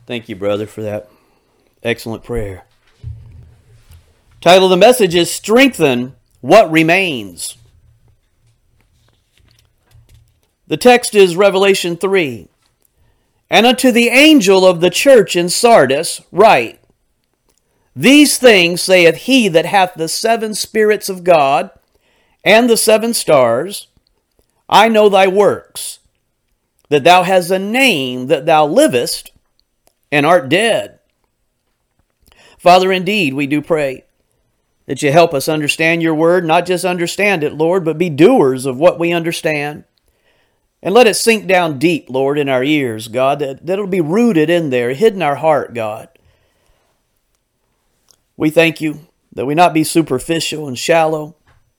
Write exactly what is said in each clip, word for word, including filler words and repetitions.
Thank you, brother, for that excellent prayer. Title of the message is Strengthen What Remains. The text is Revelation three. And unto the angel of the church in Sardis write, These things saith he that hath the seven spirits of God and the seven stars. I know thy works, that thou hast a name, that thou livest, and art dead. Father, indeed, we do pray that you help us understand your word, not just understand it, Lord, but be doers of what we understand. And let it sink down deep, Lord, in our ears, God, that, that it'll be rooted in there, hid in our heart, God. We thank you that we not be superficial and shallow,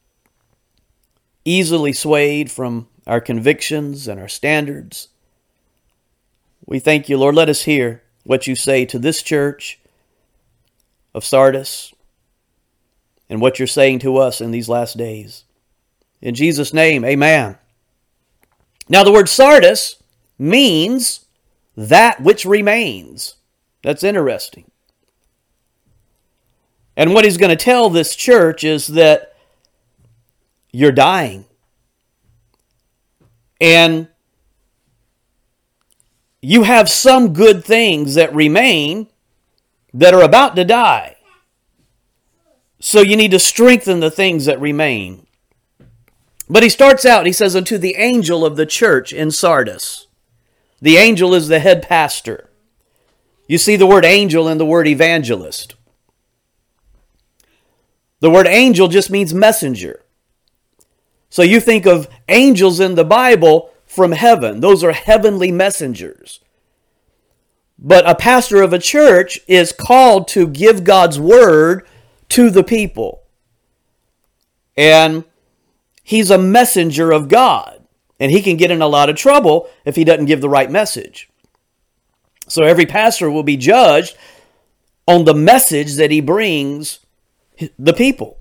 easily swayed from our convictions and our standards. We thank you, Lord. Let us hear what you say to this church of Sardis and what you're saying to us in these last days. In Jesus' name, amen. Now, the word Sardis means that which remains. That's interesting. And what he's going to tell this church is that you're dying. And you have some good things that remain that are about to die. So you need to strengthen the things that remain. But he starts out, he says, unto the angel of the church in Sardis. The angel is the head pastor. You see the word angel in the word evangelist. The word angel just means messenger. So you think of angels in the Bible from heaven. Those are heavenly messengers. But a pastor of a church is called to give God's word to the people. And he's a messenger of God. And he can get in a lot of trouble if he doesn't give the right message. So every pastor will be judged on the message that he brings the people.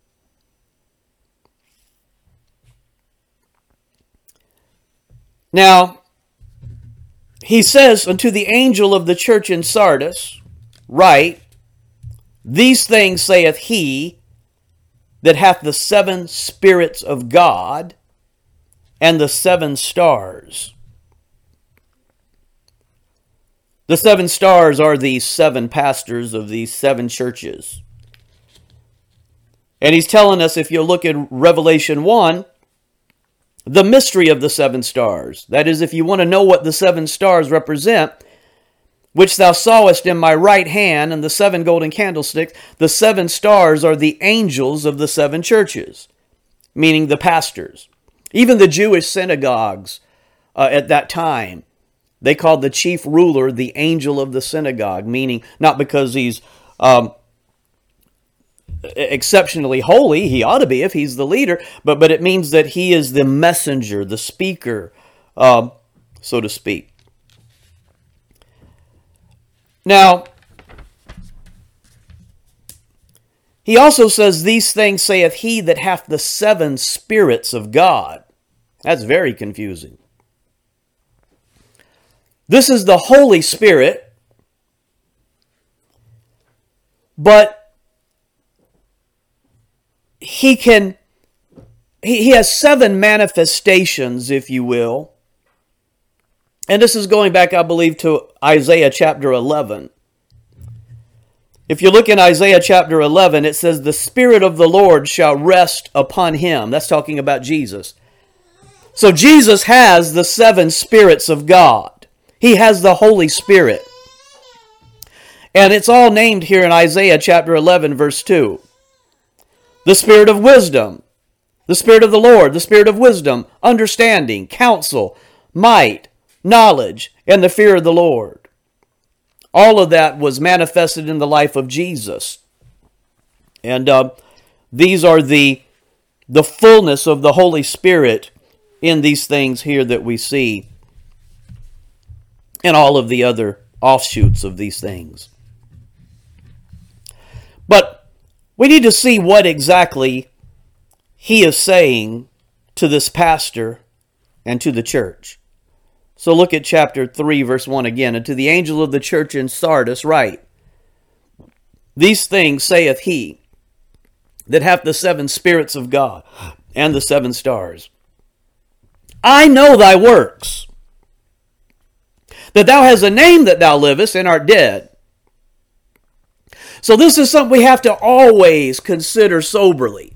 Now, he says unto the angel of the church in Sardis, write, These things saith he that hath the seven spirits of God and the seven stars. The seven stars are these seven pastors of these seven churches. And he's telling us, if you look at Revelation one, the mystery of the seven stars. That is, if you want to know what the seven stars represent, which thou sawest in my right hand, and the seven golden candlesticks, the seven stars are the angels of the seven churches, meaning the pastors. Even the Jewish synagogues uh, at that time, they called the chief ruler the angel of the synagogue, meaning not because he's um, exceptionally holy, he ought to be if he's the leader, but, but it means that he is the messenger, the speaker, um, so to speak. Now, he also says, These things saith he that hath the seven spirits of God. That's very confusing. This is the Holy Spirit, but he can, he, he has seven manifestations, if you will. And this is going back, I believe, to Isaiah chapter eleven. If you look in Isaiah chapter eleven, it says, The Spirit of the Lord shall rest upon him. That's talking about Jesus. So Jesus has the seven spirits of God. He has the Holy Spirit. And it's all named here in Isaiah chapter eleven, verse two. The Spirit of wisdom, the Spirit of the Lord, the Spirit of wisdom, understanding, counsel, might, knowledge, and the fear of the Lord. All of that was manifested in the life of Jesus. And uh, these are the, the fullness of the Holy Spirit in these things here that we see, and all of the other offshoots of these things. But we need to see what exactly he is saying to this pastor and to the church. So look at chapter three, verse one again. And to the angel of the church in Sardis write, these things saith he that hath the seven spirits of God and the seven stars. I know thy works, that thou hast a name that thou livest and art dead. So this is something we have to always consider soberly.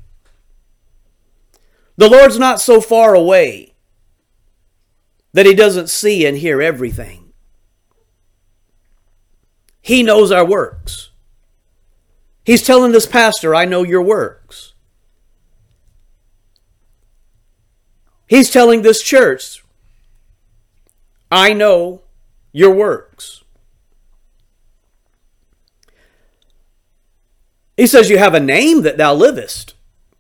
The Lord's not so far away that he doesn't see and hear everything. He knows our works. He's telling this pastor, I know your works. He's telling this church, I know your works. He says, you have a name that thou livest.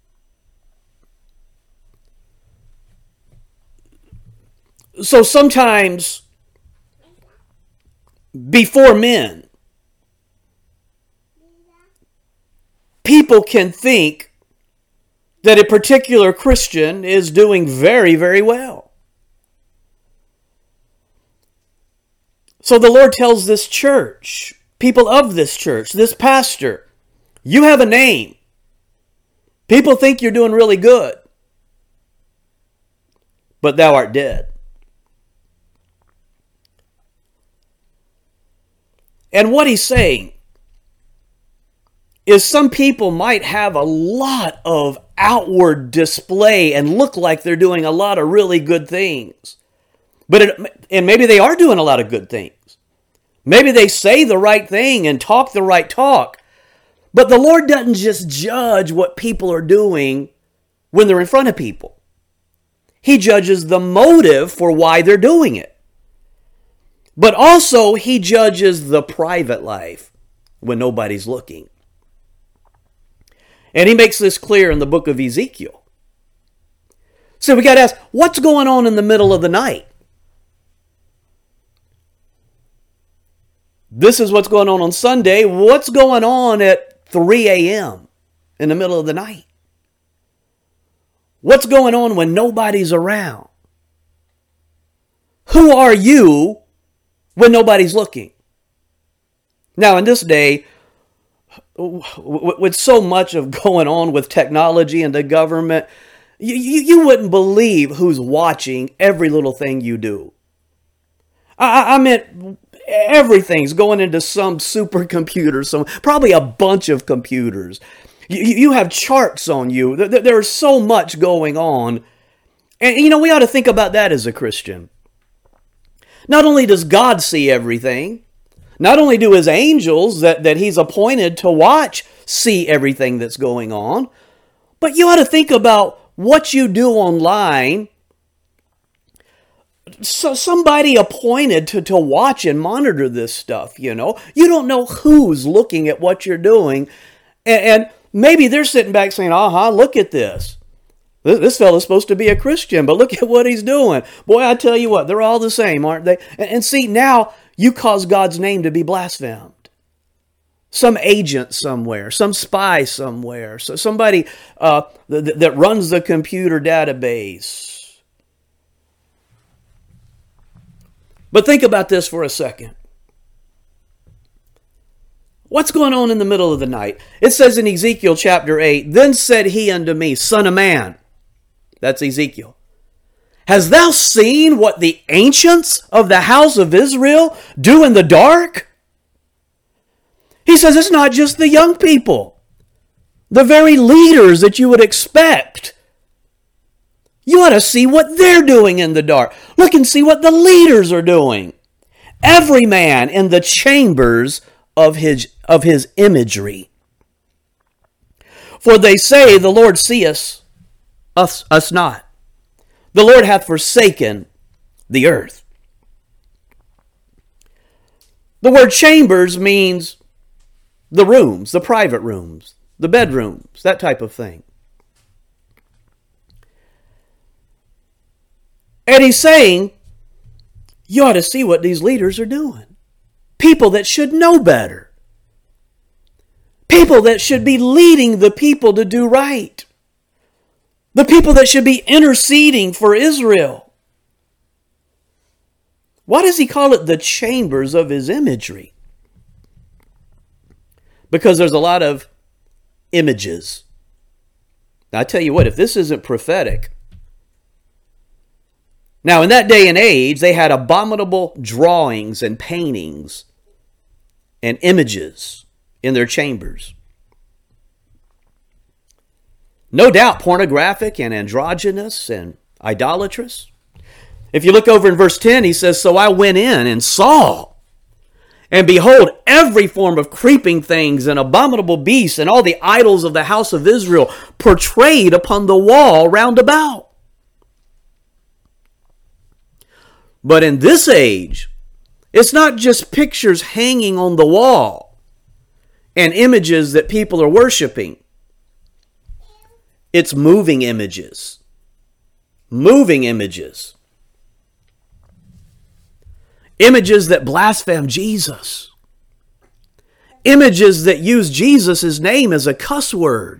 So sometimes, before men, people can think that a particular Christian is doing very, very well. So the Lord tells this church, people of this church, this pastor, you have a name. People think you're doing really good, but thou art dead. And what he's saying is some people might have a lot of outward display and look like they're doing a lot of really good things. But it, and maybe they are doing a lot of good things. Maybe they say the right thing and talk the right talk. But the Lord doesn't just judge what people are doing when they're in front of people. He judges the motive for why they're doing it. But also, he judges the private life when nobody's looking. And he makes this clear in the book of Ezekiel. So we got to ask, what's going on in the middle of the night? This is what's going on on Sunday. What's going on at three a.m. in the middle of the night? What's going on when nobody's around? Who are you when nobody's looking? Now, in this day, with so much of going on with technology and the government, you, you, you wouldn't believe who's watching every little thing you do. I, I meant everything's going into some supercomputer, some probably a bunch of computers. You, you have charts on you. There, there's so much going on. And, you know, we ought to think about that as a Christian. Not only does God see everything, not only do his angels that, that he's appointed to watch see everything that's going on, but you ought to think about what you do online. So somebody appointed to, to watch and monitor this stuff, you know. You don't know who's looking at what you're doing. And, and maybe they're sitting back saying, aha, look at this. This, this fellow's supposed to be a Christian, but look at what he's doing. Boy, I tell you what, they're all the same, aren't they? And, and see, now you cause God's name to be blasphemed. Some agent somewhere, some spy somewhere, so somebody uh, th- that runs the computer database. But think about this for a second. What's going on in the middle of the night? It says in Ezekiel chapter eight, then said he unto me, Son of man, that's Ezekiel, hast thou seen what the ancients of the house of Israel do in the dark? He says it's not just the young people, the very leaders that you would expect. You ought to see what they're doing in the dark. Look and see what the leaders are doing. Every man in the chambers of his, of his imagery. For they say, the Lord seeth us, us not. The Lord hath forsaken the earth. The word chambers means the rooms, the private rooms, the bedrooms, that type of thing. And he's saying, you ought to see what these leaders are doing. People that should know better. People that should be leading the people to do right. The people that should be interceding for Israel. Why does he call it the chambers of his imagery? Because there's a lot of images. Now, I tell you what, if this isn't prophetic. Now, in that day and age, they had abominable drawings and paintings and images in their chambers. No doubt pornographic and androgynous and idolatrous. If you look over in verse ten, he says, "So I went in and saw, and behold, every form of creeping things and abominable beasts and all the idols of the house of Israel portrayed upon the wall round about." But in this age, it's not just pictures hanging on the wall and images that people are worshiping. It's moving images. Moving images. Images that blaspheme Jesus. Images that use Jesus' name as a cuss word.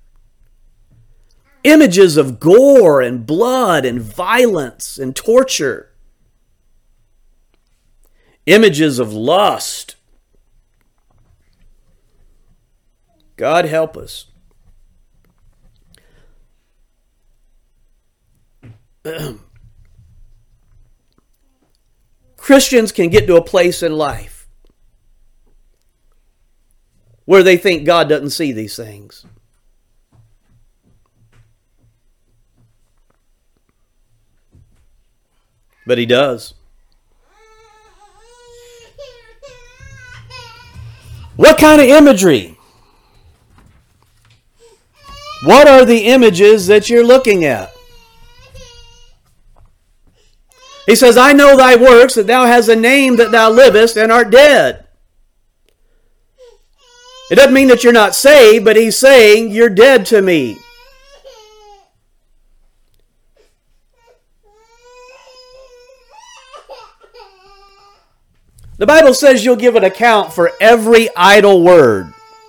Images of gore and blood and violence and torture. Images of lust. God help us. Christians can get to a place in life where they think God doesn't see these things. But He does. What kind of imagery? What are the images that you're looking at? He says, "I know thy works, that thou hast a name that thou livest and art dead." It doesn't mean that you're not saved, but he's saying you're dead to me. The Bible says you'll give an account for every idle word.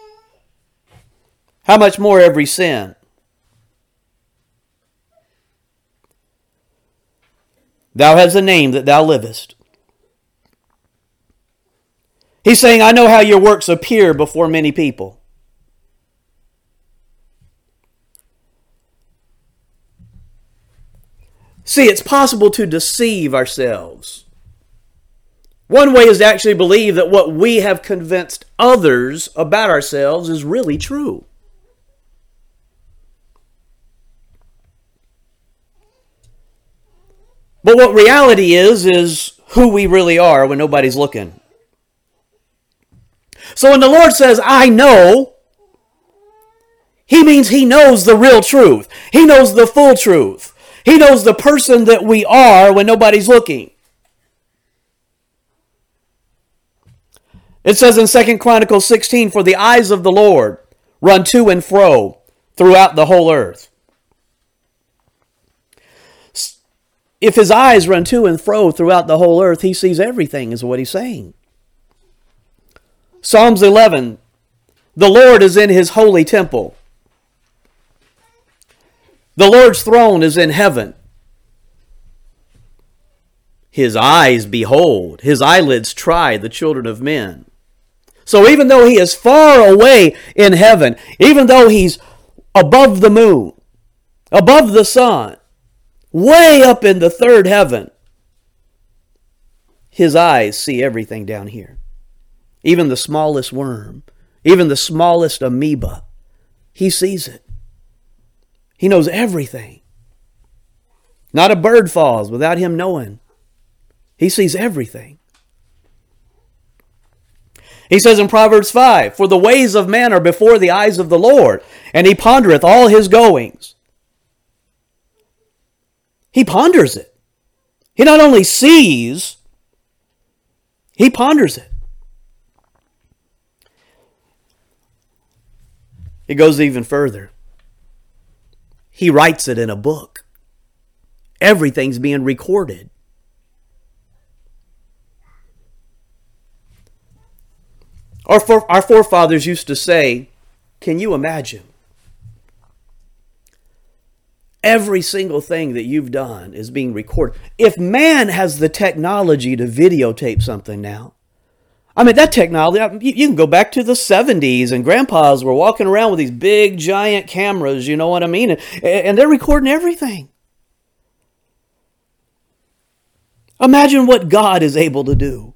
How much more every sin? Thou hast a name that thou livest. He's saying, I know how your works appear before many people. See, it's possible to deceive ourselves. One way is to actually believe that what we have convinced others about ourselves is really true. But what reality is, is who we really are when nobody's looking. So when the Lord says, I know, He means He knows the real truth. He knows the full truth. He knows the person that we are when nobody's looking. It says in Second Chronicles sixteen, for the eyes of the Lord run to and fro throughout the whole earth. If His eyes run to and fro throughout the whole earth, He sees everything, is what He's saying. Psalms eleven, the Lord is in His holy temple. The Lord's throne is in heaven. His eyes behold, His eyelids try the children of men. So even though He is far away in heaven, even though He's above the moon, above the sun, way up in the third heaven, His eyes see everything down here. Even the smallest worm, even the smallest amoeba, He sees it. He knows everything. Not a bird falls without Him knowing. He sees everything. He says in Proverbs five, for the ways of man are before the eyes of the Lord, and He pondereth all His goings. He ponders it. He not only sees, He ponders it. It goes even further. He writes it in a book. Everything's being recorded. Our, for, our forefathers used to say, can you imagine? Every single thing that you've done is being recorded. If man has the technology to videotape something now, I mean, that technology, you can go back to the seventies and grandpas were walking around with these big, giant cameras, you know what I mean? And they're recording everything. Imagine what God is able to do.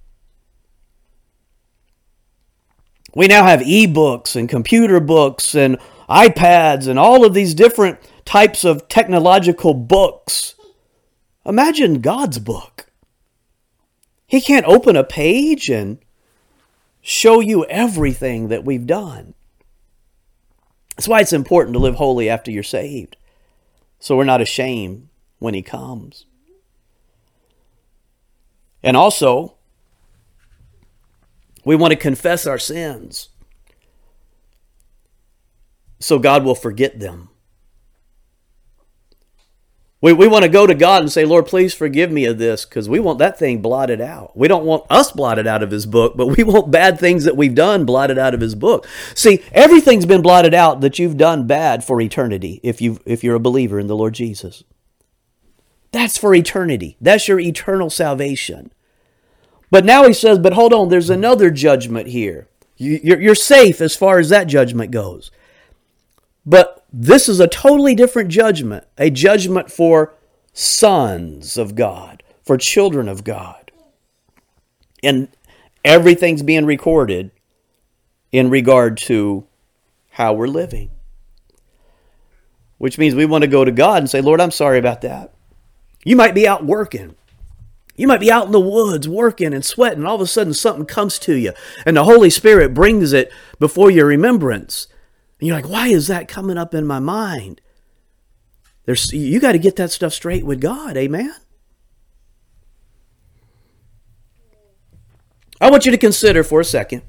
We now have ebooks and computer books and iPads and all of these different types of technological books. Imagine God's book. He can't open a page and show you everything that we've done. That's why it's important to live holy after you're saved, so we're not ashamed when He comes. And also, we want to confess our sins so God will forget them. We, we want to go to God and say, Lord, please forgive me of this, because we want that thing blotted out. We don't want us blotted out of His book, but we want bad things that we've done blotted out of His book. See, everything's been blotted out that you've done bad for eternity if, you if you're a believer in the Lord Jesus. That's for eternity. That's your eternal salvation. But now He says, but hold on, there's another judgment here. You, you're, you're safe as far as that judgment goes. But this is a totally different judgment, a judgment for sons of God, for children of God. And everything's being recorded in regard to how we're living. Which means we want to go to God and say, Lord, I'm sorry about that. You might be out working. You might be out in the woods working and sweating, and all of a sudden something comes to you, and the Holy Spirit brings it before your remembrance. And you're like, why is that coming up in my mind? There's, you got to get that stuff straight with God, amen? I want you to consider for a second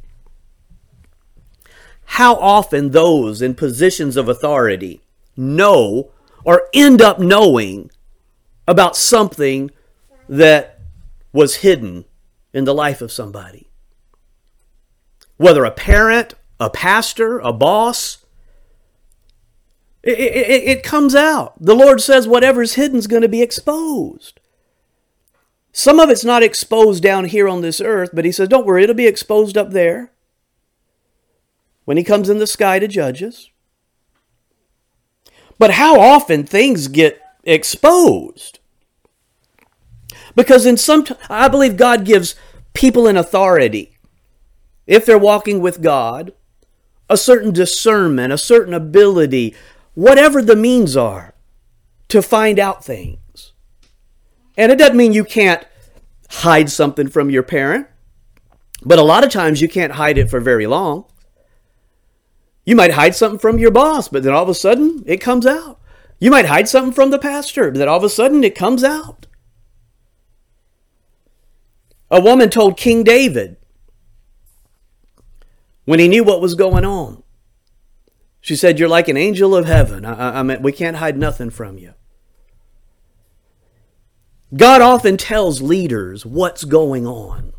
how often those in positions of authority know or end up knowing about something that was hidden in the life of somebody. Whether a parent, a pastor, a boss, it, it, it comes out. The Lord says whatever's hidden is going to be exposed. Some of it's not exposed down here on this earth, but He says, don't worry, it'll be exposed up there when He comes in the sky to judge us. But how often things get exposed? Because in some, I believe God gives people in authority, if they're walking with God, a certain discernment, a certain ability, whatever the means are, to find out things. And it doesn't mean you can't hide something from your parent, but a lot of times you can't hide it for very long. You might hide something from your boss, but then all of a sudden it comes out. You might hide something from the pastor, but then all of a sudden it comes out. A woman told King David, when he knew what was going on, she said, you're like an angel of heaven. I, I mean, we can't hide nothing from you. God often tells leaders what's going on.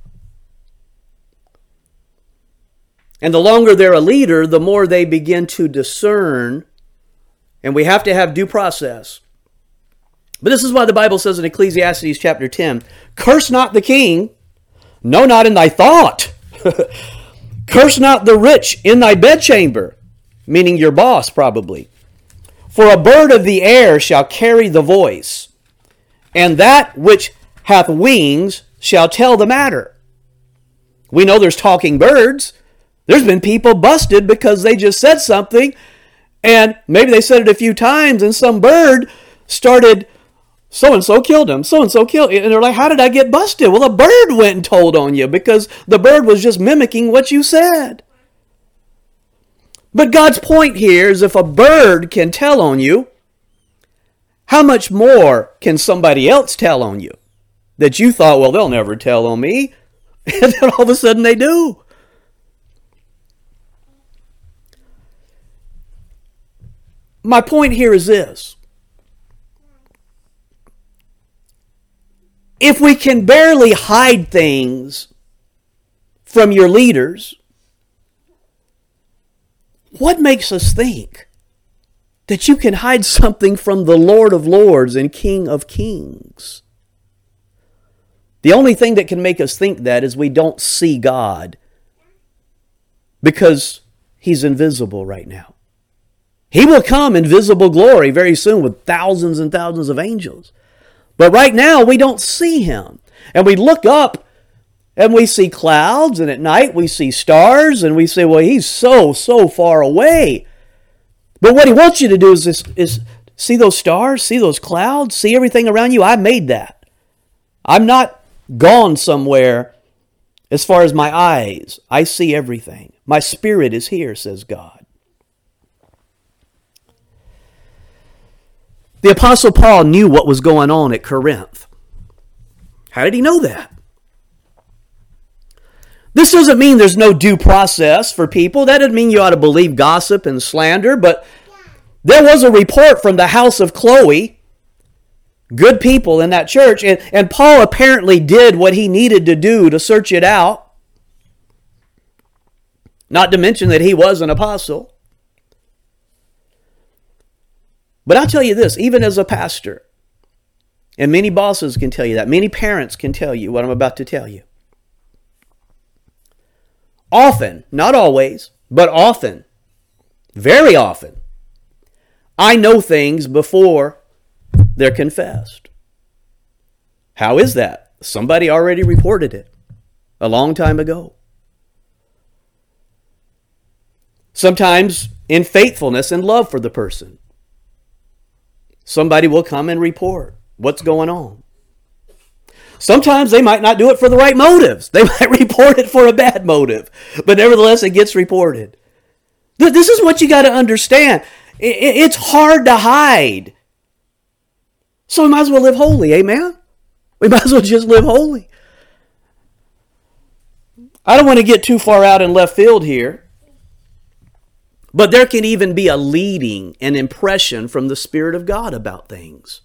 And the longer they're a leader, the more they begin to discern. And we have to have due process. But this is why the Bible says in Ecclesiastes chapter ten, curse not the king, no, not in thy thought. Curse not the rich in thy bedchamber, meaning your boss probably. For a bird of the air shall carry the voice, and that which hath wings shall tell the matter. We know there's talking birds. There's been people busted because they just said something, and maybe they said it a few times, and some bird started, so-and-so killed him, so-and-so killed him. And they're like, how did I get busted? Well, a bird went and told on you because the bird was just mimicking what you said. But God's point here is if a bird can tell on you, how much more can somebody else tell on you? That you thought, well, they'll never tell on me. And then all of a sudden they do. My point here is this. If we can barely hide things from your leaders, what makes us think that you can hide something from the Lord of Lords and King of Kings. The only thing that can make us think that is we don't see God, because He's invisible right now. He will come in visible glory very soon with thousands and thousands of angels. But right now we don't see Him. And we look up and we see clouds, and at night we see stars, and we say, well, He's so, so far away. But what He wants you to do is, is, is see those stars, see those clouds, see everything around you. I made that. I'm not gone somewhere as far as my eyes. I see everything. My spirit is here, says God. The Apostle Paul knew what was going on at Corinth. How did he know that? This doesn't mean there's no due process for people. That doesn't mean you ought to believe gossip and slander, but there was a report from the house of Chloe, good people in that church, and, and Paul apparently did what he needed to do to search it out. Not to mention that he was an apostle. But I'll tell you this, even as a pastor, and many bosses can tell you that, many parents can tell you what I'm about to tell you. Often, not always, but often, very often, I know things before they're confessed. How is that? Somebody already reported it a long time ago. Sometimes in faithfulness and love for the person, somebody will come and report what's going on. Sometimes they might not do it for the right motives. They might report it for a bad motive, but nevertheless it gets reported. This is what you got to understand. It's hard to hide. So we might as well live holy, amen? We might as well just live holy. I don't want to get too far out in left field here, but there can even be a leading, an impression from the Spirit of God about things.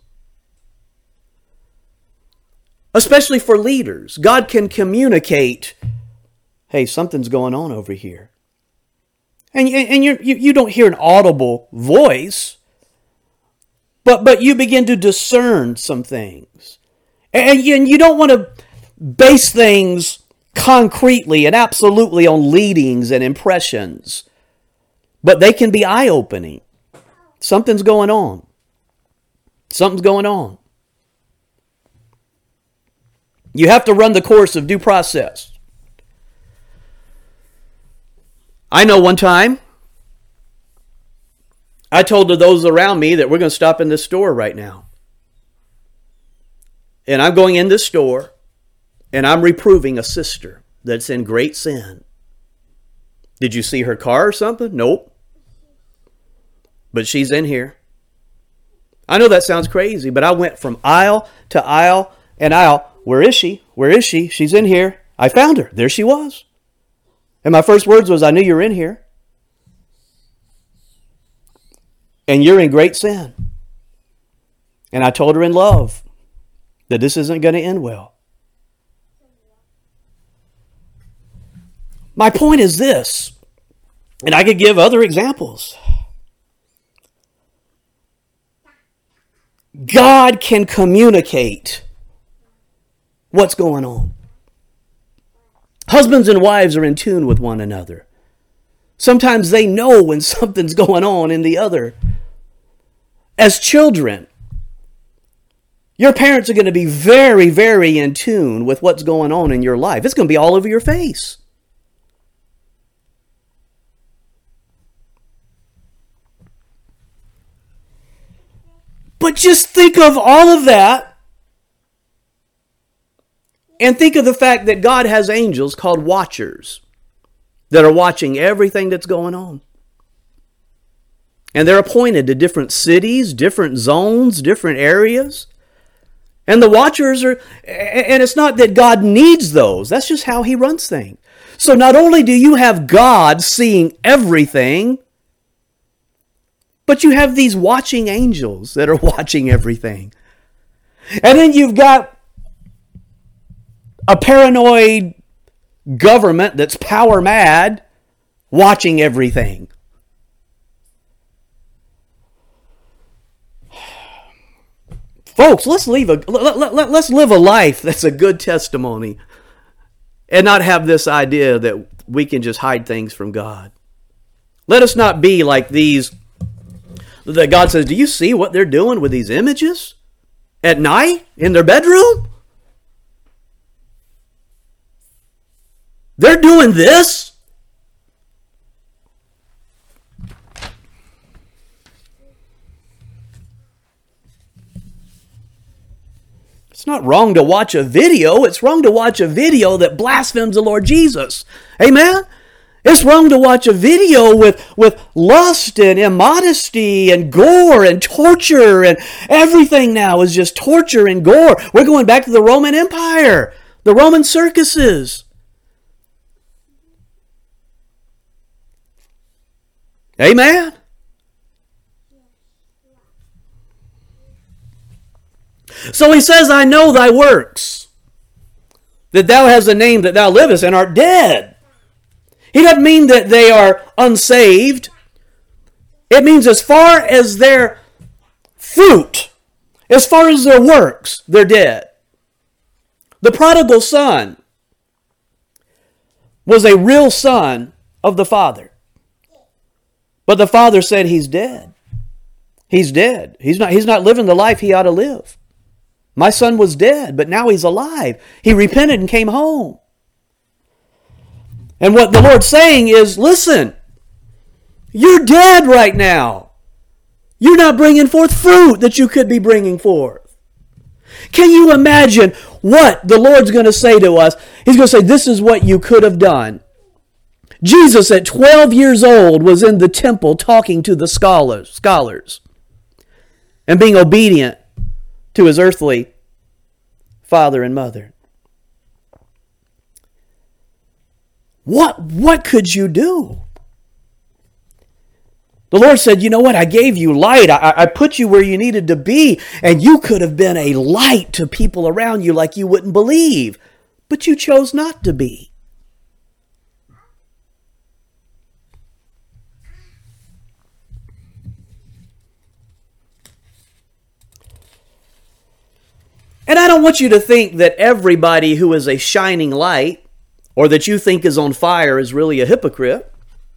Especially for leaders. God can communicate, hey, something's going on over here. And, and you you don't hear an audible voice, but, but you begin to discern some things. And you, and you don't want to base things concretely and absolutely on leadings and impressions, but they can be eye-opening. Something's going on. Something's going on. You have to run the course of due process. I know one time, I told to those around me that we're going to stop in this store right now. And I'm going in this store, and I'm reproving a sister that's in great sin. Did you see her car or something? Nope. But she's in here. I know that sounds crazy, but I went from aisle to aisle and aisle. Where is she? Where is she? She's in here. I found her. There she was. And my first words was, I knew you were in here. And you're in great sin. And I told her in love that this isn't going to end well. My point is this, and I could give other examples. God can communicate what's going on. Husbands and wives are in tune with one another. Sometimes they know when something's going on in the other. As children, your parents are going to be very, very in tune with what's going on in your life. It's going to be all over your face. But just think of all of that, and think of the fact that God has angels called watchers that are watching everything that's going on. And they're appointed to different cities, different zones, different areas. And the watchers are, and it's not that God needs those. That's just how He runs things. So not only do you have God seeing everything, but you have these watching angels that are watching everything. And then you've got a paranoid government that's power mad watching everything. Folks, let's leave a let, let, let, let's live a life that's a good testimony and not have this idea that we can just hide things from God. Let us not be like these that God says, do you see what they're doing with these images at night in their bedroom? They're doing this. It's not wrong to watch a video. It's wrong to watch a video that blasphemes the Lord Jesus. Amen? It's wrong to watch a video with, with lust and immodesty and gore and torture, and everything now is just torture and gore. We're going back to the Roman Empire, the Roman circuses. Amen? So he says, I know thy works, that thou hast a name that thou livest and art dead. He doesn't mean that they are unsaved. It means as far as their fruit, as far as their works, they're dead. The prodigal son was a real son of the father. But the father said he's dead. He's dead. He's not, he's not living the life he ought to live. My son was dead, but now he's alive. He repented and came home. And what the Lord's saying is, listen, you're dead right now. You're not bringing forth fruit that you could be bringing forth. Can you imagine what the Lord's going to say to us? He's going to say, this is what you could have done. Jesus at twelve years old was in the temple talking to the scholars, scholars and being obedient to his earthly father and mother. What, what could you do? The Lord said, you know what? I gave you light. I, I put you where you needed to be, and you could have been a light to people around you like you wouldn't believe. But you chose not to be. And I don't want you to think that everybody who is a shining light or that you think is on fire is really a hypocrite.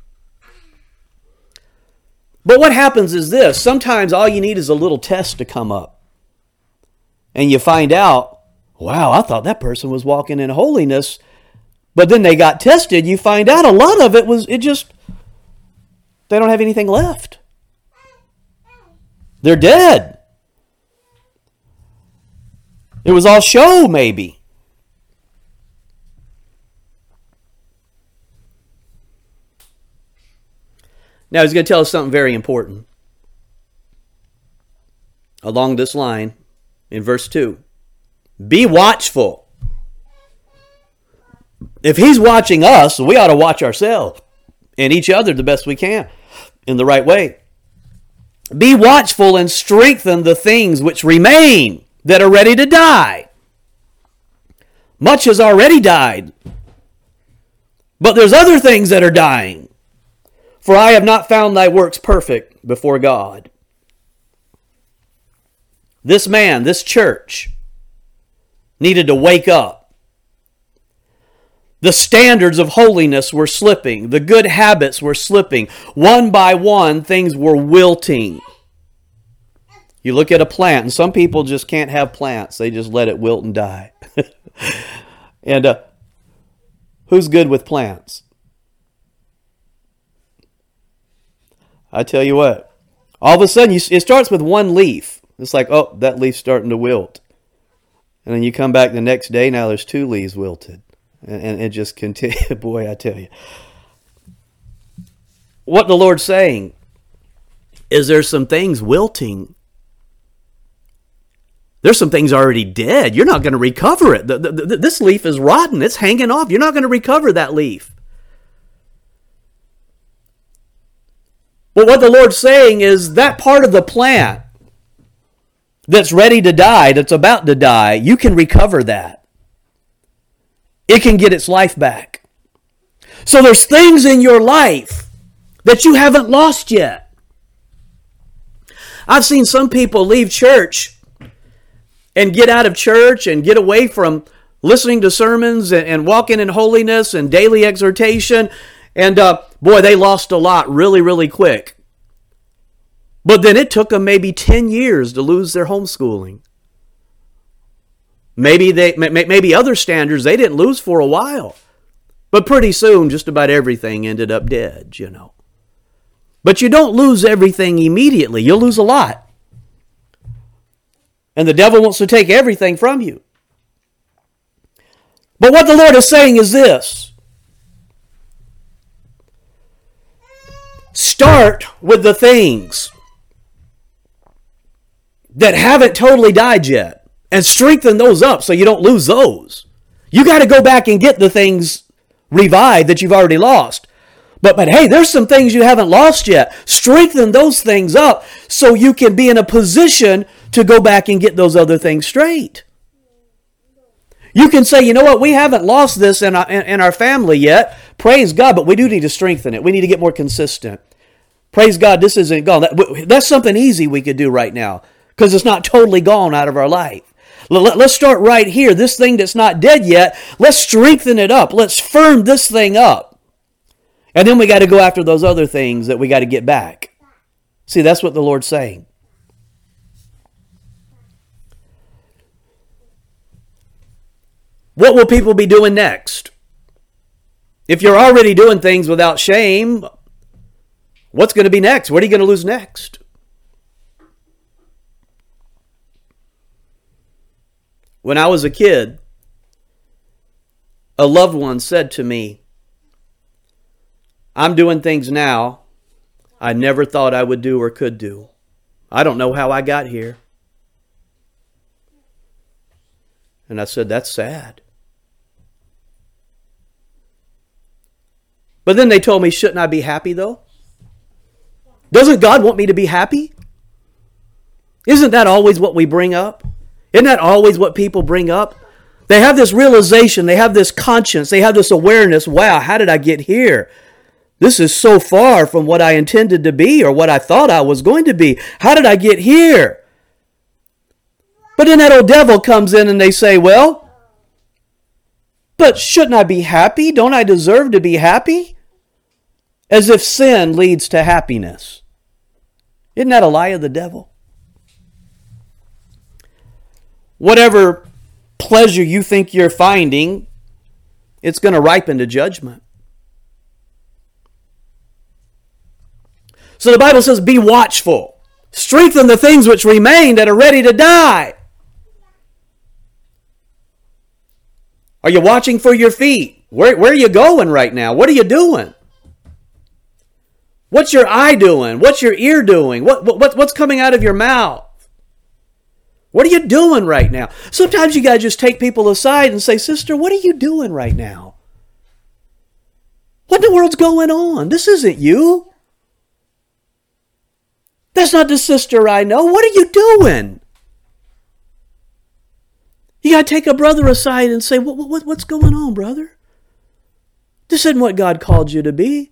But what happens is this. Sometimes all you need is a little test to come up. And you find out, wow, I thought that person was walking in holiness. But then they got tested. You find out a lot of it was, it just, they don't have anything left. They're dead. It was all show, maybe. Now he's going to tell us something very important. Along this line, in verse two. Be watchful. If he's watching us, we ought to watch ourselves and each other the best we can in the right way. Be watchful and strengthen the things which remain, that are ready to die. Much has already died. But there's other things that are dying. For I have not found thy works perfect before God. This man, this church, needed to wake up. The standards of holiness were slipping. The good habits were slipping. One by one, things were wilting. You look at a plant, and some people just can't have plants. They just let it wilt and die. and uh, who's good with plants? I tell you what. All of a sudden, you, it starts with one leaf. It's like, oh, that leaf's starting to wilt. And then you come back the next day, now there's two leaves wilted. And, and it just continues. Boy, I tell you. What the Lord's saying is there's some things wilting. There's some things already dead. You're not going to recover it. The, the, the, this leaf is rotten. It's hanging off. You're not going to recover that leaf. But what the Lord's saying is that part of the plant that's ready to die, that's about to die, you can recover that. It can get its life back. So there's things in your life that you haven't lost yet. I've seen some people leave church and get out of church and get away from listening to sermons and, and walking in holiness and daily exhortation. And uh, boy, they lost a lot really, really quick. But then it took them maybe ten years to lose their homeschooling. Maybe they, maybe other standards they didn't lose for a while. But pretty soon, just about everything ended up dead, you know. But you don't lose everything immediately. You'll lose a lot. And the devil wants to take everything from you. But what the Lord is saying is this. Start with the things that haven't totally died yet and strengthen those up so you don't lose those. You got to go back and get the things revived that you've already lost. But, but hey, there's some things you haven't lost yet. Strengthen those things up so you can be in a position to go back and get those other things straight. You can say, you know what, we haven't lost this in our, in, in our family yet. Praise God, but we do need to strengthen it. We need to get more consistent. Praise God, this isn't gone. That, that's something easy we could do right now because it's not totally gone out of our life. Let's start right here. This thing that's not dead yet, let's strengthen it up. Let's firm this thing up. And then we got to go after those other things that we got to get back. See, that's what the Lord's saying. What will people be doing next? If you're already doing things without shame, what's going to be next? What are you going to lose next? When I was a kid, a loved one said to me, I'm doing things now I never thought I would do or could do. I don't know how I got here. And I said, that's sad. But then they told me, shouldn't I be happy though? Doesn't God want me to be happy? Isn't that always what we bring up? Isn't that always what people bring up? They have this realization, they have this conscience, they have this awareness, wow, how did I get here? This is so far from what I intended to be or what I thought I was going to be. How did I get here? But then that old devil comes in and they say, well, but shouldn't I be happy? Don't I deserve to be happy? As if sin leads to happiness. Isn't that a lie of the devil? Whatever pleasure you think you're finding, it's going to ripen to judgment. So the Bible says, be watchful. Strengthen the things which remain that are ready to die. Are you watching for your feet? Where, where are you going right now? What are you doing? What's your eye doing? What's your ear doing? What, what, what's coming out of your mouth? What are you doing right now? Sometimes you got to just take people aside and say, sister, what are you doing right now? What in the world's going on? This isn't you. That's not the sister I know. What are you doing? You got to take a brother aside and say, what, what, what's going on, brother? This isn't what God called you to be.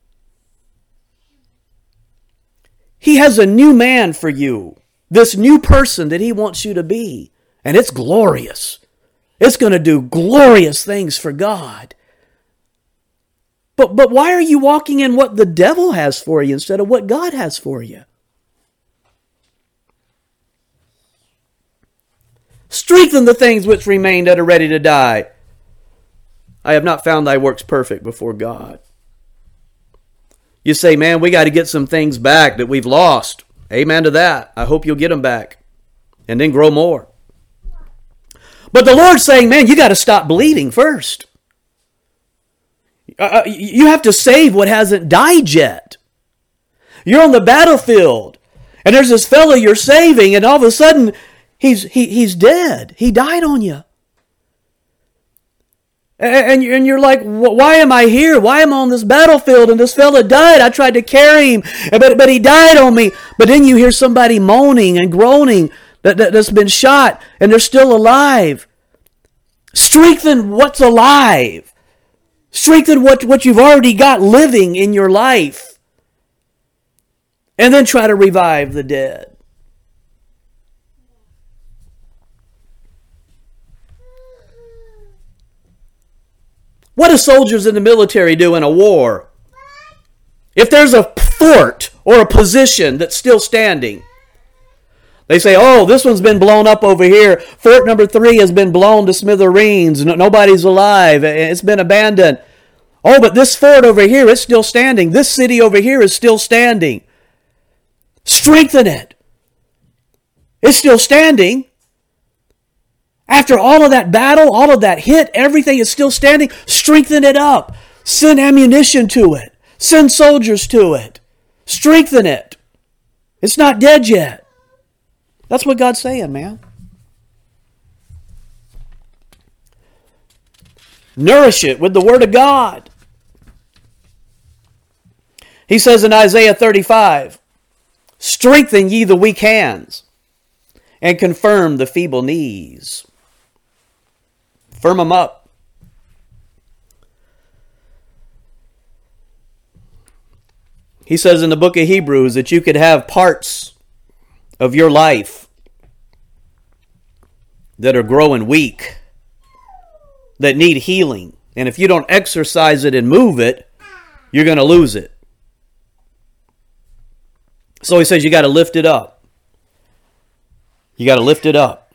He has a new man for you. This new person that he wants you to be. And it's glorious. It's going to do glorious things for God. But, but why are you walking in what the devil has for you instead of what God has for you? Strengthen the things which remain that are ready to die. I have not found thy works perfect before God. You say, man, we got to get some things back that we've lost. Amen to that. I hope you'll get them back and then grow more. But the Lord's saying, man, you got to stop bleeding first. Uh, you have to save what hasn't died yet. You're on the battlefield and there's this fellow you're saving and all of a sudden he's he, he's dead. He died on you. And you're like, why am I here? Why am I on this battlefield? And this fella died. I tried to carry him, but, but he died on me. But then you hear somebody moaning and groaning that, that, that's been shot, and they're still alive. Strengthen what's alive. Strengthen what, what you've already got living in your life. And then try to revive the dead. What do soldiers in the military do in a war? If there's a fort or a position that's still standing, they say, oh, this one's been blown up over here. Fort number three has been blown to smithereens. No, nobody's alive. It's been abandoned. Oh, but this fort over here is still standing. This city over here is still standing. Strengthen it. It's still standing. After all of that battle, all of that hit, everything is still standing. Strengthen it up. Send ammunition to it. Send soldiers to it. Strengthen it. It's not dead yet. That's what God's saying, man. Nourish it with the Word of God. He says in Isaiah thirty-five, strengthen ye the weak hands, and confirm the feeble knees. Firm them up. He says in the book of Hebrews that you could have parts of your life that are growing weak, that need healing. And if you don't exercise it and move it, you're going to lose it. So he says you got to lift it up. You got to lift it up.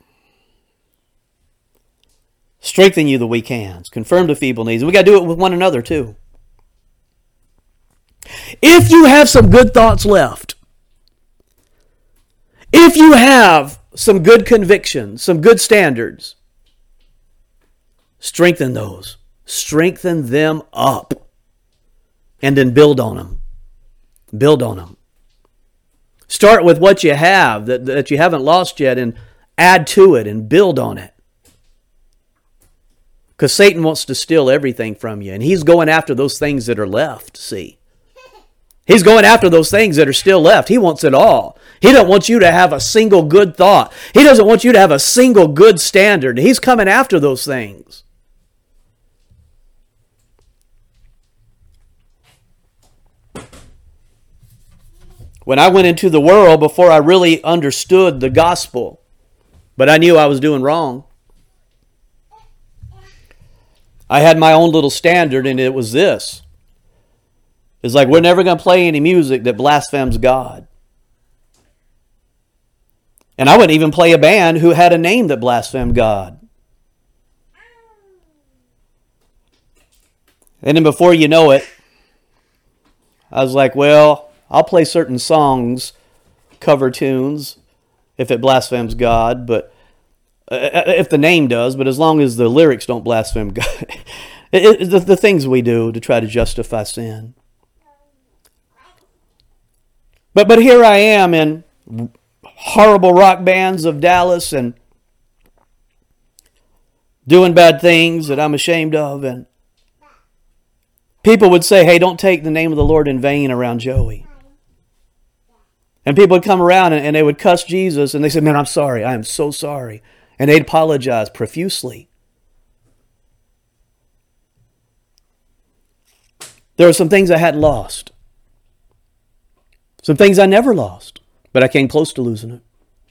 Strengthen you the weak hands. Confirm the feeble knees. And we got to do it with one another too. If you have some good thoughts left, if you have some good convictions, some good standards, strengthen those. Strengthen them up. And then build on them. Build on them. Start with what you have that, that you haven't lost yet and add to it and build on it. Because Satan wants to steal everything from you. And he's going after those things that are left, see. He's going after those things that are still left. He wants it all. He doesn't want you to have a single good thought. He doesn't want you to have a single good standard. He's coming after those things. When I went into the world before I really understood the gospel, but I knew I was doing wrong, I had my own little standard, and it was this. It's like, we're never going to play any music that blasphemes God. And I wouldn't even play a band who had a name that blasphemed God. And then before you know it, I was like, well, I'll play certain songs, cover tunes, if it blasphemes God, but if the name does, but as long as the lyrics don't blaspheme God. it, it, the, the things we do to try to justify sin. But but here I am in horrible rock bands of Dallas and doing bad things that I'm ashamed of. And people would say, hey, don't take the name of the Lord in vain around Joey. And people would come around and, and they would cuss Jesus and they said, man, I'm sorry. I am so sorry. And they'd apologize profusely. There were some things I hadn't lost. Some things I never lost, but I came close to losing it.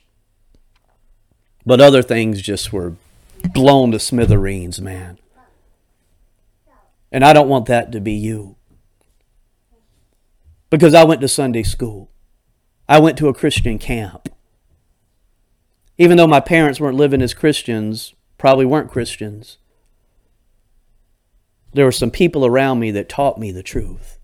But other things just were blown to smithereens, man. And I don't want that to be you. Because I went to Sunday school. I went to a Christian camp. Even though my parents weren't living as Christians, probably weren't Christians, there were some people around me that taught me the truth.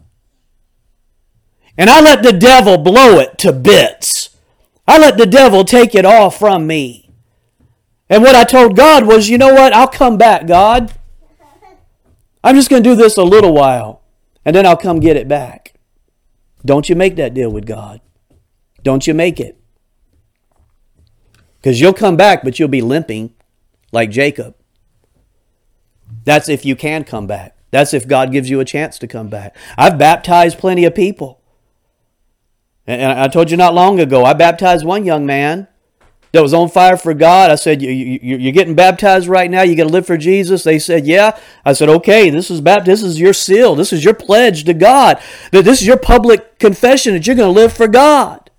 And I let the devil blow it to bits. I let the devil take it all from me. And what I told God was, you know what? I'll come back, God. I'm just going to do this a little while, and then I'll come get it back. Don't you make that deal with God. Don't you make it. Because you'll come back, but you'll be limping like Jacob. That's if you can come back. That's if God gives you a chance to come back. I've baptized plenty of people. And I told you not long ago, I baptized one young man that was on fire for God. I said, you, you, you're getting baptized right now. You got to live for Jesus. They said, yeah. I said, okay, this is baptism. This is your seal. This is your pledge to God. That this is your public confession that you're going to live for God.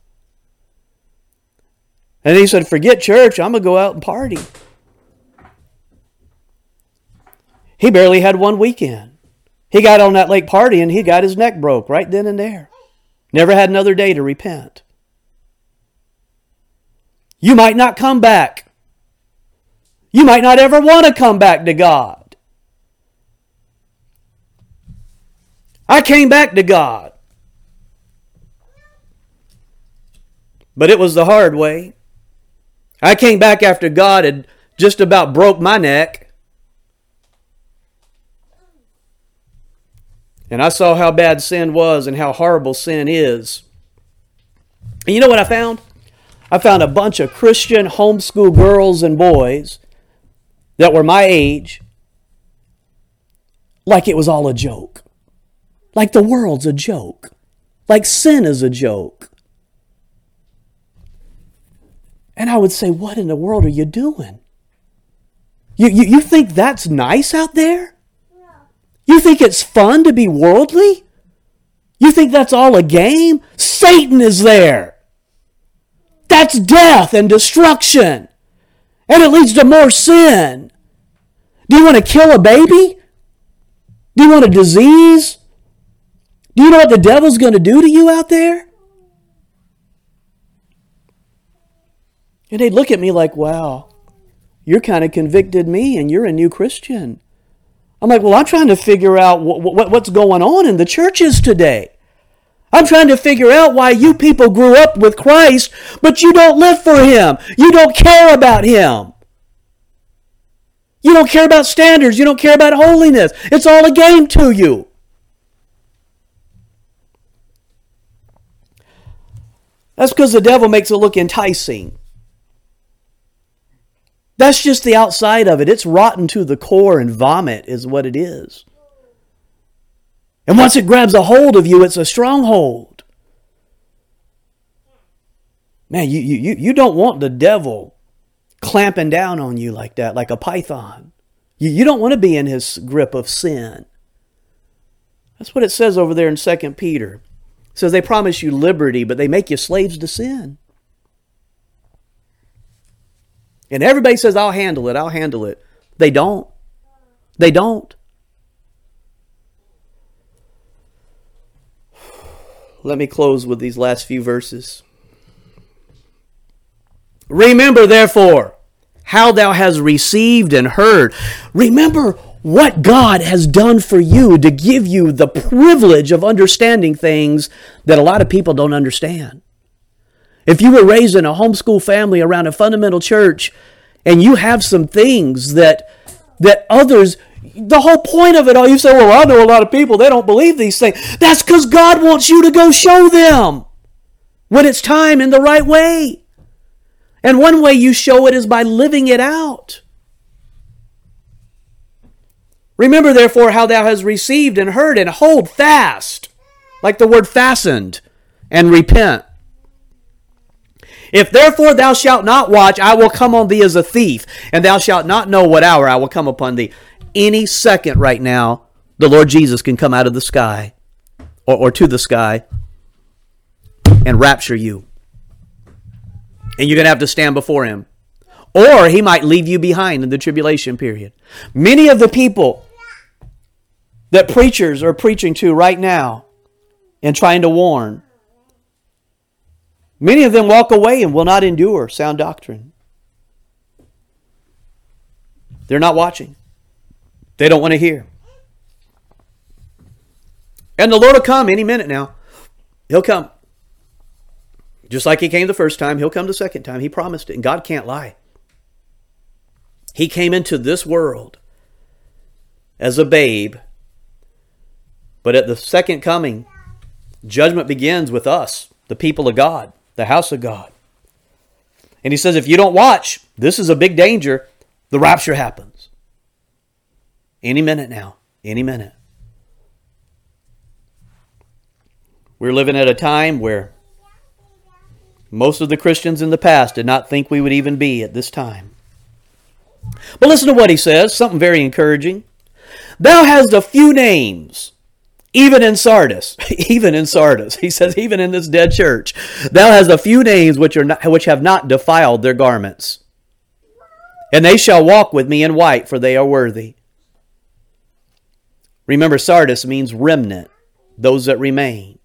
And he said, forget church. I'm going to go out and party. He barely had one weekend. He got on that lake party and he got his neck broke right then and there. Never had another day to repent. You might not come back. You might not ever want to come back to God. I came back to God. But it was the hard way. I came back after God had just about broke my neck. And I saw how bad sin was and how horrible sin is. And you know what I found? I found a bunch of Christian homeschool girls and boys that were my age, like it was all a joke. Like the world's a joke. Like sin is a joke. And I would say, what in the world are you doing? You, you, you think that's nice out there? You think it's fun to be worldly? You think that's all a game? Satan is there. That's death and destruction. And it leads to more sin. Do you want to kill a baby? Do you want a disease? Do you know what the devil's going to do to you out there? And they'd look at me like, wow, you're kind of convicted me and you're a new Christian. I'm like, well, I'm trying to figure out what, what, what's going on in the churches today. I'm trying to figure out why you people grew up with Christ, but you don't live for Him. You don't care about Him. You don't care about standards. You don't care about holiness. It's all a game to you. That's because the devil makes it look enticing. That's just the outside of it. It's rotten to the core and vomit is what it is. And once it grabs a hold of you, it's a stronghold. Man, you, you, you don't want the devil clamping down on you like that, like a python. You, you don't want to be in his grip of sin. That's what it says over there in Second Peter. It says they promise you liberty, but they make you slaves to sin. And everybody says, I'll handle it, I'll handle it. They don't. They don't. Let me close with these last few verses. Remember, therefore, how thou hast received and heard. Remember what God has done for you to give you the privilege of understanding things that a lot of people don't understand. If you were raised in a homeschool family around a fundamental church and you have some things that that others, the whole point of it all, you say, well, I know a lot of people, they don't believe these things. That's because God wants you to go show them when it's time in the right way. And one way you show it is by living it out. Remember, therefore, how thou hast received and heard, and hold fast, like the word fastened, and repent. If therefore thou shalt not watch, I will come on thee as a thief, and thou shalt not know what hour I will come upon thee. Any second right now, the Lord Jesus can come out of the sky, or, or to the sky, and rapture you. And you're going to have to stand before Him. Or He might leave you behind in the tribulation period. Many of the people that preachers are preaching to right now and trying to warn, many of them walk away and will not endure sound doctrine. They're not watching. They don't want to hear. And the Lord will come any minute now. He'll come. Just like He came the first time, He'll come the second time. He promised it, and God can't lie. He came into this world as a babe, but at the second coming, judgment begins with us, the people of God, the house of God. And He says, if you don't watch, this is a big danger. The rapture happens. Any minute now. Any minute. We're living at a time where most of the Christians in the past did not think we would even be at this time. But listen to what he says, something very encouraging. Thou hast a few names, even in Sardis. Even in Sardis. He says, even in this dead church. Thou hast a few names which are not, which have not defiled their garments. And they shall walk with me in white, for they are worthy. Remember, Sardis means remnant, those that remain.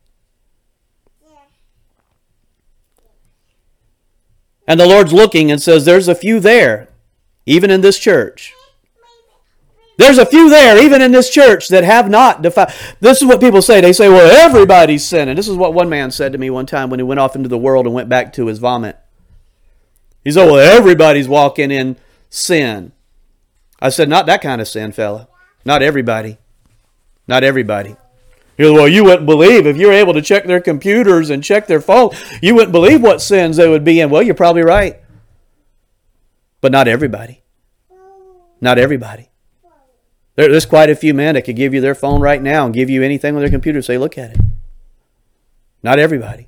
And the Lord's looking and says, there's a few there, even in this church. There's a few there, even in this church, that have not defiled. This is what people say. They say, well, everybody's sinning. This is what one man said to me one time when he went off into the world and went back to his vomit. He said, well, everybody's walking in sin. I said, not that kind of sin, fella. Not everybody. Not everybody. He goes, well, you wouldn't believe if you were able to check their computers and check their phone, you wouldn't believe what sins they would be in. Well, you're probably right. But not everybody. Not everybody. There, there's quite a few men that could give you their phone right now and give you anything on their computer and say, look at it. Not everybody.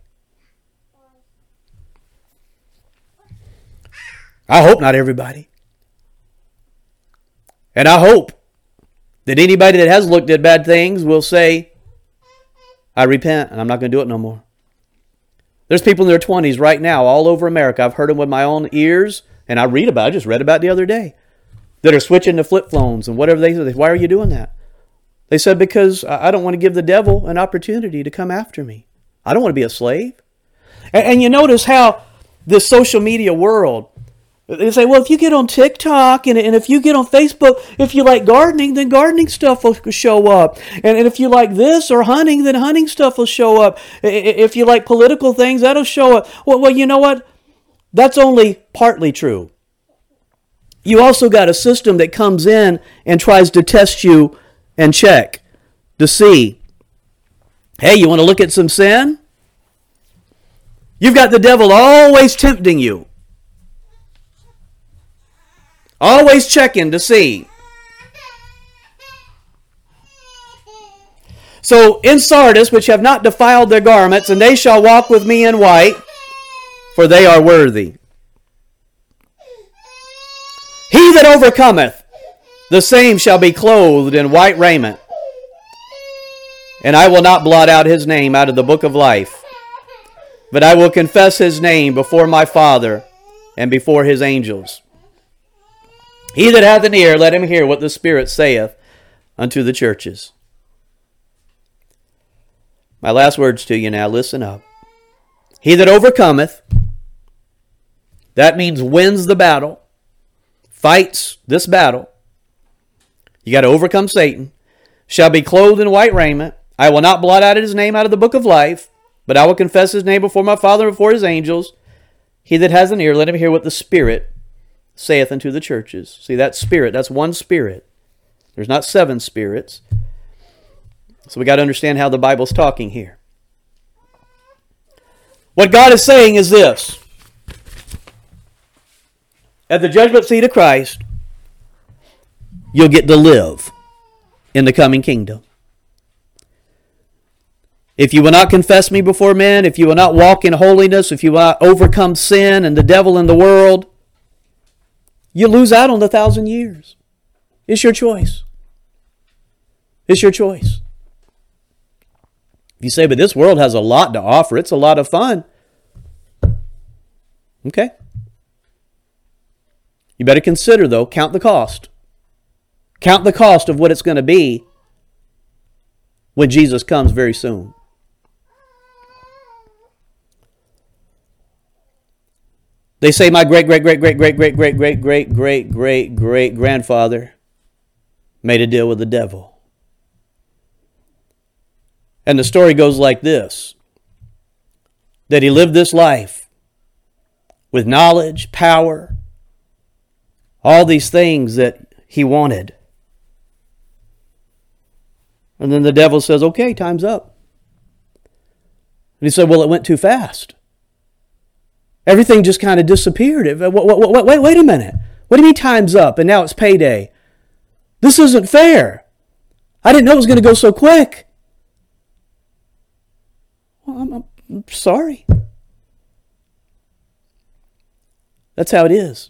I hope not everybody. And I hope that anybody that has looked at bad things will say, I repent and I'm not going to do it no more. There's people in their twenties right now all over America. I've heard them with my own ears and I read about it. I just read about it the other day. That are switching to flip phones and whatever they say. Why are you doing that? They said, because I don't want to give the devil an opportunity to come after me. I don't want to be a slave. And, and you notice how this social media world, they say, well, if you get on TikTok and, and if you get on Facebook, if you like gardening, then gardening stuff will show up. And, and if you like this or hunting, then hunting stuff will show up. If you like political things, that'll show up. Well, well, you know what? That's only partly true. You also got a system that comes in and tries to test you and check to see, hey, you want to look at some sin? You've got the devil always tempting you. Always checking to see. So in Sardis, which have not defiled their garments, and they shall walk with me in white, for they are worthy. He that overcometh, the same shall be clothed in white raiment. And I will not blot out his name out of the book of life, but I will confess his name before my Father and before his angels. He that hath an ear, let him hear what the Spirit saith unto the churches. My last words to you now, listen up. He that overcometh, that means wins the battle, fights this battle. You got to overcome Satan. Shall be clothed in white raiment. I will not blot out his name out of the book of life, but I will confess his name before my Father and before his angels. He that has an ear, let him hear what the Spirit saith unto the churches. See, that Spirit, that's one Spirit. There's not seven spirits. So we got to understand how the Bible's talking here. What God is saying is this. At the judgment seat of Christ, you'll get to live in the coming kingdom. If you will not confess me before men, if you will not walk in holiness, if you will not overcome sin and the devil in the world, you lose out on the thousand years. It's your choice. It's your choice. If you say, but this world has a lot to offer, it's a lot of fun. Okay. You better consider, though, count the cost. Count the cost of what it's going to be when Jesus comes very soon. They say my great, great, great, great, great, great, great, great, great, great, great, great grandfather made a deal with the devil. And the story goes like this. That he lived this life with knowledge, power, all these things that he wanted. And then the devil says, okay, time's up. And he said, well, it went too fast. Everything just kind of disappeared. Wait, wait, wait, wait a minute. What do you mean time's up and now it's payday? This isn't fair. I didn't know it was going to go so quick. Well, I'm, I'm sorry. That's how it is.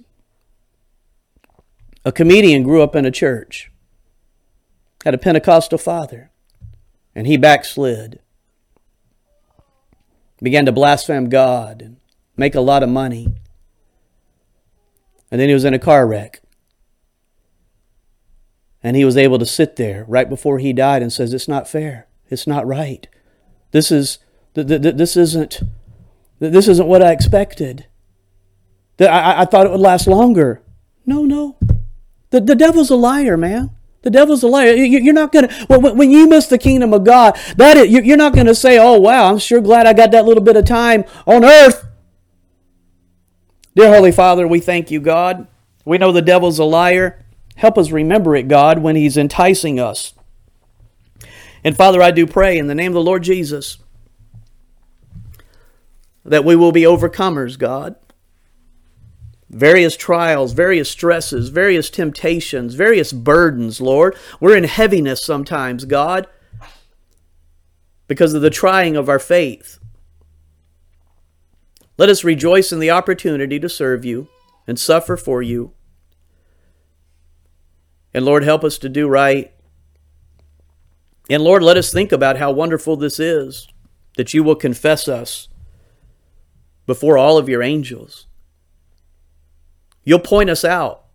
A comedian grew up in a church, had a Pentecostal father, and he backslid. Began to blaspheme God and make a lot of money. And then he was in a car wreck. And he was able to sit there right before he died and says, it's not fair. It's not right. This is th- th- this isn't this isn't what I expected. I, I thought it would last longer. No, no. The, the devil's a liar, man. The devil's a liar. You, you're not going to, when, when you miss the kingdom of God, that is, you're not going to say, oh, wow, I'm sure glad I got that little bit of time on earth. Dear Holy Father, we thank you, God. We know the devil's a liar. Help us remember it, God, when he's enticing us. And Father, I do pray in the name of the Lord Jesus that we will be overcomers, God. Various trials, various stresses, various temptations, various burdens, Lord. We're in heaviness sometimes, God, because of the trying of our faith. Let us rejoice in the opportunity to serve you and suffer for you. And Lord, help us to do right. And Lord, let us think about how wonderful this is, that you will confess us before all of your angels. You'll point us out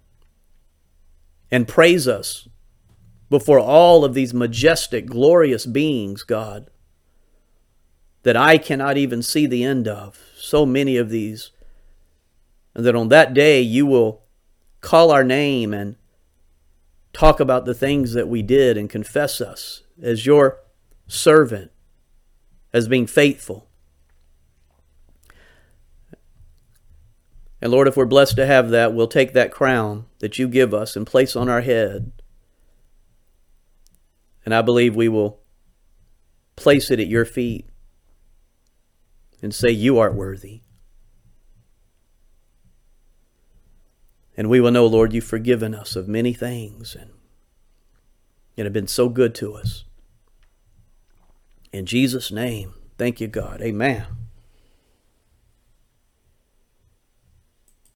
and praise us before all of these majestic, glorious beings, God, that I cannot even see the end of. So many of these. And that on that day you will call our name and talk about the things that we did and confess us as your servant, as being faithful. And Lord, if we're blessed to have that, we'll take that crown that you give us and place on our head. And I believe we will place it at your feet and say, you are worthy. And we will know, Lord, you've forgiven us of many things and, and have been so good to us. In Jesus' name, thank you, God. Amen.